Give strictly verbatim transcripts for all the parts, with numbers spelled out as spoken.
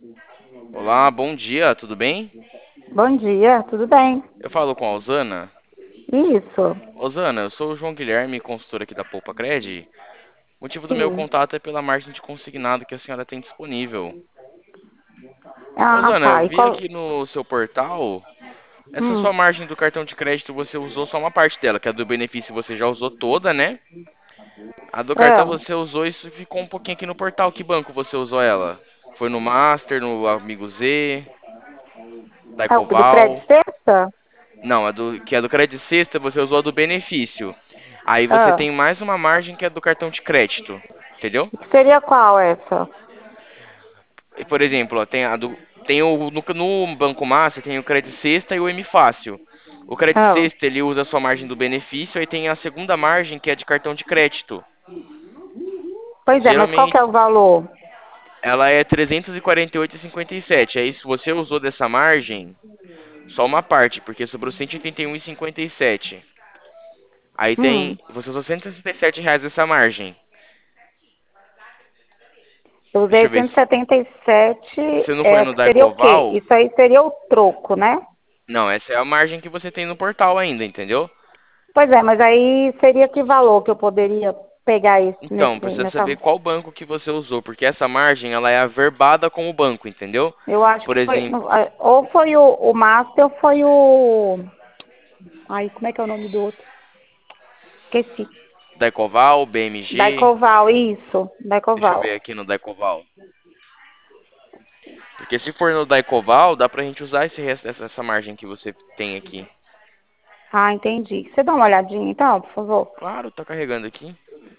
Olá, bom dia, tudo bem? Bom dia, tudo bem? Eu falo com a Osana. Isso, Osana, eu sou o João Guilherme, consultor aqui da Poupa Cred. O motivo do meu sim. contato é pela margem de consignado que a senhora tem disponível. Ah, Osana, eu tá. E vi qual? aqui no seu portal, essa Hum, sua margem do cartão de crédito você usou só uma parte dela, que é a do benefício você já usou toda, né? A do cartão ah, você usou isso e ficou um pouquinho aqui no portal. Que banco você usou ela? Foi no Master, no Amigo Z, da é o do crédito Ecoval? sexta? Não, a do, que é do crédito sexta você usou a do benefício. Aí você Ah, tem mais uma margem que é do cartão de crédito. Entendeu? seria qual essa? E, por exemplo, ó, tem, a do, tem o, no, no Banco Master tem o crédito sexta e o M Fácil. O crédito Ah, sexta ele usa a sua margem do benefício, aí tem a segunda margem que é de cartão de crédito. pois é, mas qual que Geralmente é o valor? ela é trezentos e quarenta e oito e cinquenta e sete. Aí se você usou dessa margem, só uma parte, porque sobrou cento e oitenta e um e cinquenta e sete. Aí tem, Hum, você usou cento e sessenta e sete reais dessa margem. eu Deixa usei eu ver cento e se setenta e sete, você não foi é, no que seria o quê? Daicoval. Isso aí seria o troco, né? Não, essa é a margem que você tem no portal ainda, entendeu? Pois é, mas aí seria que valor que eu poderia pegar esse, Então, nesse, precisa nessa... saber qual banco que você usou, porque essa margem ela é averbada com o banco, entendeu? Eu acho Por que foi, exemplo, no- ah, ou foi o, o Master ou foi o... Ai, como é que é o nome do outro? Esqueci. Daicoval, B M G. Daicoval, isso, Deixa eu ver Daicoval. aqui no Daicoval. Porque se for no Daicoval, dá pra gente usar esse resto dessa essa margem que você tem aqui. Ah, entendi. Você dá uma olhadinha então, por favor? Claro, tá carregando aqui.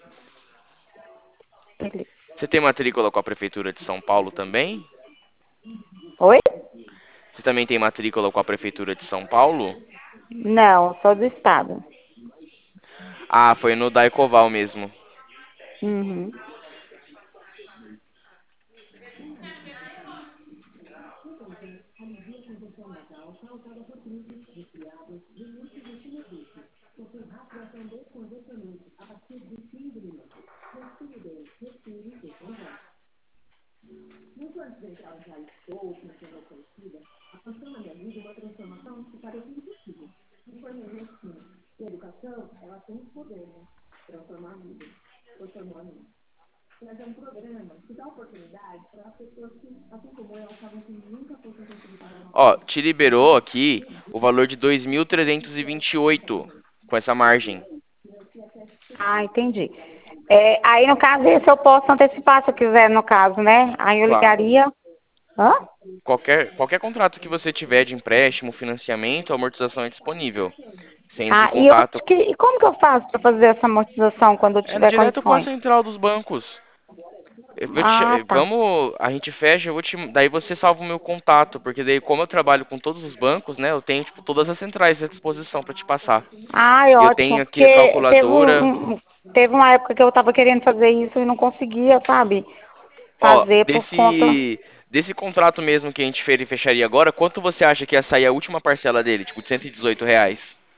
Beleza. Você tem matrícula com a Prefeitura de São Paulo também? Oi? Você também tem matrícula com a Prefeitura de São Paulo? Não, sou do estado. Ah, foi no Daicoval mesmo. Uhum. Ó, te liberou aqui o valor de dois mil trezentos e vinte e oito com essa margem. Ah, entendi. É, aí, no caso, esse eu posso antecipar se eu quiser, no caso, né? Aí eu Claro. ligaria. Hã? Qualquer, qualquer contrato que você tiver de empréstimo, financiamento, amortização é disponível. Você entra em Ah, e, contato. onde que, e como que eu faço para fazer essa amortização quando eu É tiver direto com a condições? central dos bancos. Eu vou te, Ah, tá. vamos, a gente fecha, eu vou te, daí você salva o meu contato, porque daí como eu trabalho com todos os bancos, né, eu tenho tipo todas as centrais à disposição para te passar. Ai, E eu ótimo, tenho aqui a porque teve, calculadora. um, um- teve uma época que eu estava querendo fazer isso e não conseguia, sabe? Ó, Fazer por conta. desse desse contrato mesmo que a gente fe- fecharia agora, quanto você acha que ia sair a última parcela dele, tipo de cento e dezoito reais?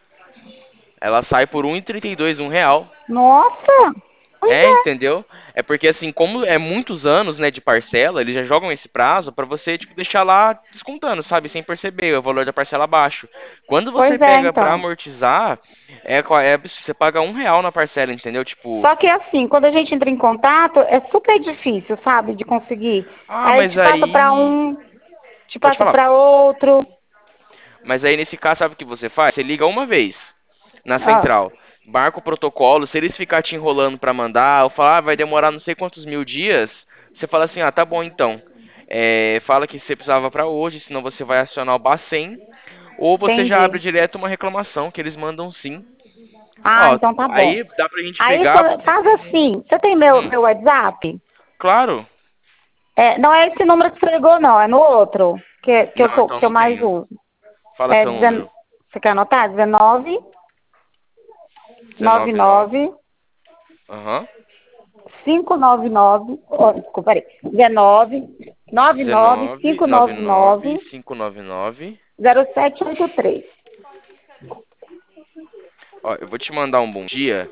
Ela sai por um e trinta e dois, um real. Nossa! Pois É, é. entendeu? É porque assim, como é muitos anos, né, de parcela, eles já jogam esse prazo pra você, tipo, deixar lá descontando, sabe, sem perceber o valor da parcela baixo. Quando você Pois é, pega pra então. amortizar, é, qua- é você paga um real na parcela, entendeu? Tipo, Só que assim, quando a gente entra em contato, é super difícil, sabe, de conseguir. ah, Aí mas te passa para aí, um, te pode passa falar. para outro. Mas aí nesse caso, sabe o que você faz? Você liga uma vez na Ah, central, marca o protocolo, se eles ficar te enrolando pra mandar, ou falar, ah, vai demorar não sei quantos mil dias, você fala assim, ah, tá bom então. É, fala que você precisava pra hoje, senão você vai acionar o Bacen, ou você já abre entendi. direto uma reclamação, que eles mandam sim. Ah, Ó, então tá bom. aí dá pra gente Aí pegar. quando- faz assim, você tem meu, Hum, meu WhatsApp? claro. É, não é esse número que você ligou, não, é no outro, que, que, eu, Não, tô, então que eu não mais tenho. uso. Fala É, seu dezen- número. você quer anotar? dezenove, noventa e dezenove nove. nove, Aham. quinhentos e noventa e nove, oh, desculpa, peraí, dezenove, noventa e nove, dezenove quinhentos e noventa noventa e e nove nove, cinco nove nove. zero sete oito três. Ó, eu vou te mandar um bom dia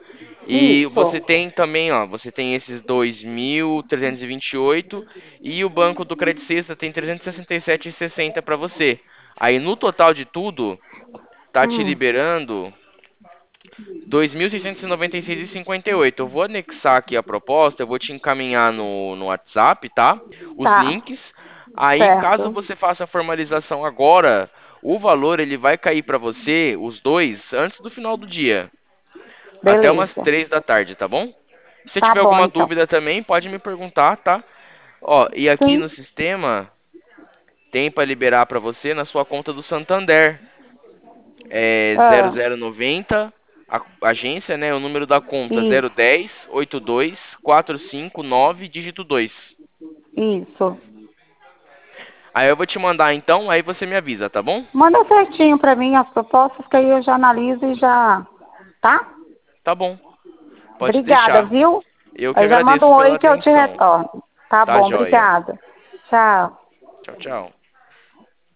E Isso. você tem também, ó, você tem esses dois mil trezentos e vinte e oito e o Banco do Credit Suisse tem trezentos e sessenta e sete e sessenta para você. Aí no total de tudo, tá te Hum, liberando dois mil seiscentos e noventa e seis e cinquenta e oito. Eu vou anexar aqui a proposta, eu vou te encaminhar no, no WhatsApp, tá? Os tá. links. Aí, caso Certo. você faça a formalização agora, o valor ele vai cair para você, os dois, antes do final do dia, até umas Beleza. três da tarde, tá bom? Se você Tá tiver bom, alguma então. dúvida também, pode me perguntar, tá? Ó, e aqui Sim. no sistema tem para liberar para você na sua conta do Santander. É zero Ah, zero noventa, a agência, né? O número da conta zero isso. dez oitenta e dois quatrocentos e cinquenta e nove, dígito dois. Isso. Aí eu vou te mandar então, aí você me avisa, tá bom? Manda certinho pra mim as propostas que aí eu já analiso e já. Tá? Tá bom, pode Obrigada, deixar. viu? Eu que Aí já manda agradeço um pela oi que eu te atenção. retorno. Tá Tá bom, joia. obrigada. Tchau. Tchau, tchau.